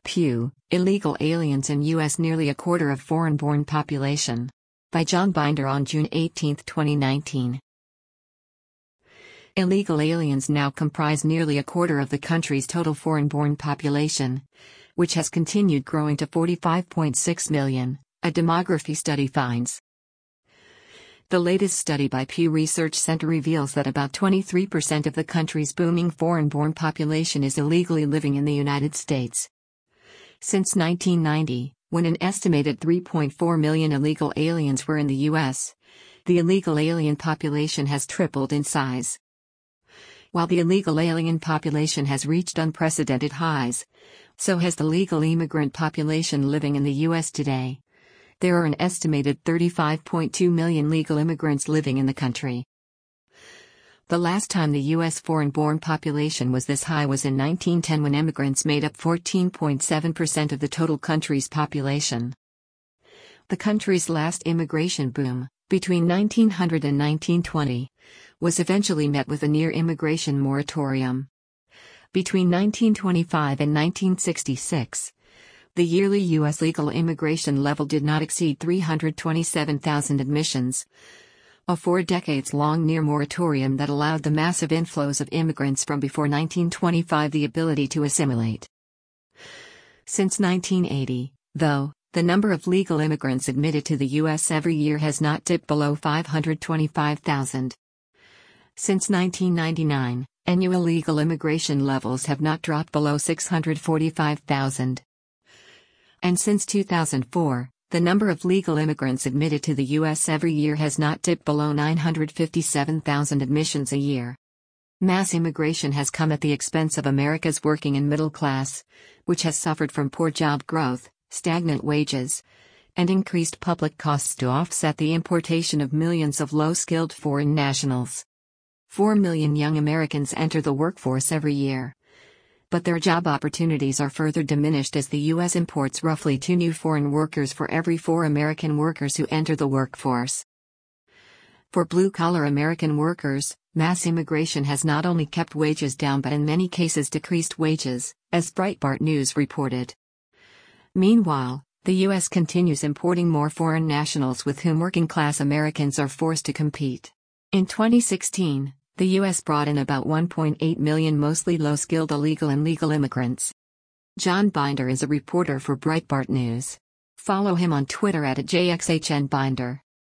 Pew, Illegal Aliens in U.S. Nearly a quarter of foreign-born population. By John Binder on June 18, 2019. Illegal aliens now comprise nearly a quarter of the country's total foreign-born population, which has continued growing to 45.6 million, a demography study finds. The latest study by Pew Research Center reveals that about 23% of the country's booming foreign-born population is illegally living in the United States. Since 1990, when an estimated 3.4 million illegal aliens were in the U.S., the illegal alien population has tripled in size. While the illegal alien population has reached unprecedented highs, so has the legal immigrant population living in the U.S. today. There are an estimated 35.2 million legal immigrants living in the country. The last time the U.S. foreign-born population was this high was in 1910, when immigrants made up 14.7% of the total country's population. The country's last immigration boom, between 1900 and 1920, was eventually met with a near-immigration moratorium. Between 1925 and 1966, the yearly U.S. legal immigration level did not exceed 327,000 admissions, a 4 decades-long near-moratorium that allowed the massive inflows of immigrants from before 1925 the ability to assimilate. Since 1980, though, the number of legal immigrants admitted to the U.S. every year has not dipped below 525,000. Since 1999, annual legal immigration levels have not dropped below 645,000. And since 2004, the number of legal immigrants admitted to the U.S. every year has not dipped below 957,000 admissions a year. Mass immigration has come at the expense of America's working and middle class, which has suffered from poor job growth, stagnant wages, and increased public costs to offset the importation of millions of low-skilled foreign nationals. 4 million young Americans enter the workforce every year. But their job opportunities are further diminished as the U.S. imports roughly 2 new foreign workers for every 4 American workers who enter the workforce. For blue-collar American workers, mass immigration has not only kept wages down but in many cases decreased wages, as Breitbart News reported. Meanwhile, the U.S. continues importing more foreign nationals with whom working-class Americans are forced to compete. In 2016, the U.S. brought in about 1.8 million mostly low-skilled illegal and legal immigrants. John Binder is a reporter for Breitbart News. Follow him on Twitter @JXHNBinder.